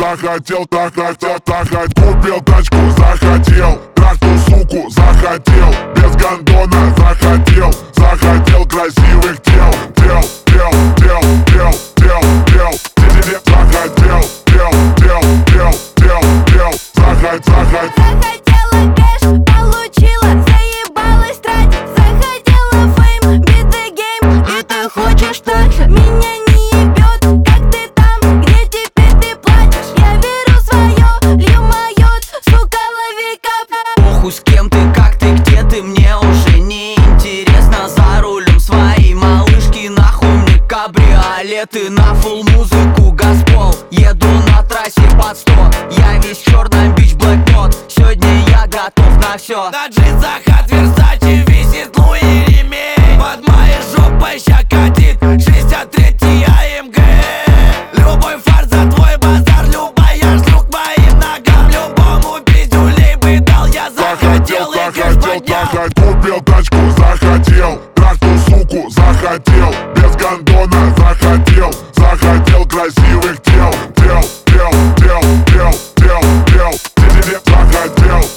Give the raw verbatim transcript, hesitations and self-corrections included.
захотел, так хотел, так хотел. Купил тачку, захотел, трахнул суку, захотел. Без гондона захотел, захотел красивых тел. Тел, тел, тел, тел, тел, тел. Захотел, тел, тел, тел, тел, тел. Захотел, захотел. Захотела кэш, получила, заебалась тратить. Захотела фейм, beat the game. И ты хочешь так же, меня не ебет. Как ты там, где теперь ты плачешь? Я верю в свое, лью моё, сука, лови кап. Похуй с кем ты, как ты, где ты, мне уже не интересно. За рулем своей малышки, нахуй мне кабриолеты. На фулл музыку газпол, еду на трассе под сто. Я весь в черном, бич, блэкнот. Сегодня я готов на все. На джинсах от Версачи висит Луи ремень. Под моей жопой ща катит шестьдесят третий а эм гэ. Любой фарт за твой базар, любая шлюх к моим ногам. Любому пиздюлей бы дал, я захотел и кэш поднял. Купил тачку, захотел, трахнул суку, захотел. Без гондона захотел, захотел красивых тел. Тел, тел, тел, тел, тел, тел. Захотел.